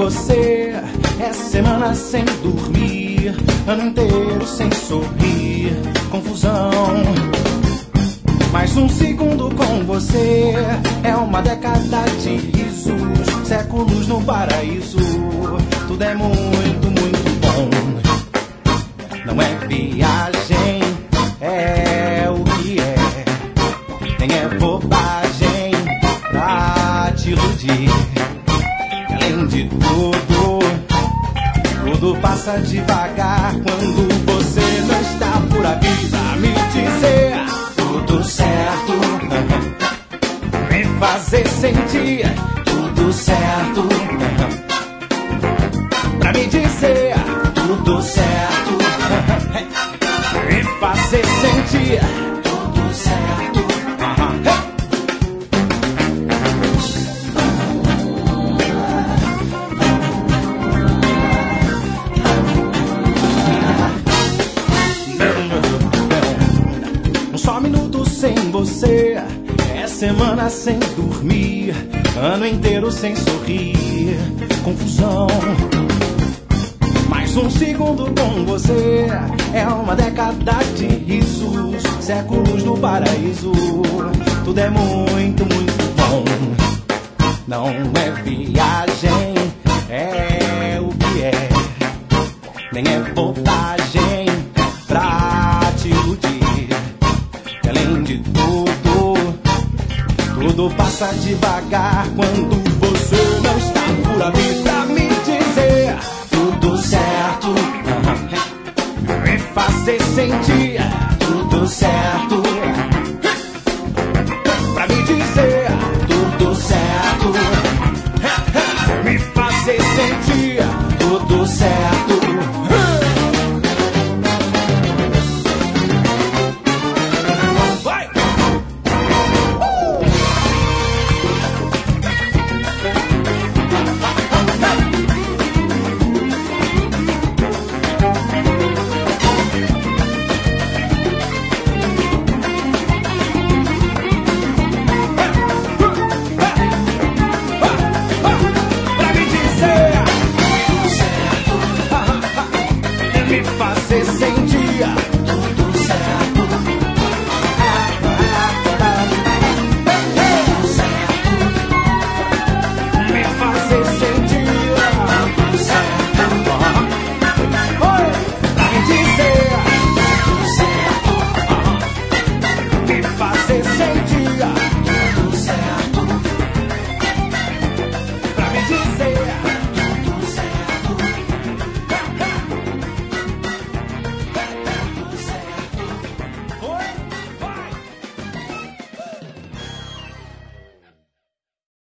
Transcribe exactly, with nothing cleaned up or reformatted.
você é semana sem dormir, ano inteiro sem sorrir, confusão. Mais um segundo com você é uma década de risos, séculos no paraíso. Tudo é muito, muito bom. Não é viagem, é o que é. Nem é bobagem pra te iludir. E além de tudo, tudo passa devagar quando você não está por aqui pra me dizer tudo certo, me fazer sentir tudo certo, pra me dizer tudo certo, me fazer sentir tudo certo. Só minutos sem você é semana sem dormir, ano inteiro sem sorrir, confusão. Mais um segundo com você é uma década de risos, séculos no paraíso. Tudo é muito, muito bom. Não é viagem, é o que é. Nem é bobagem pra te iludir. Além de tudo, tudo passa devagar quando você não está por aqui pra me dizer tudo certo, me fazer sentir tudo certo,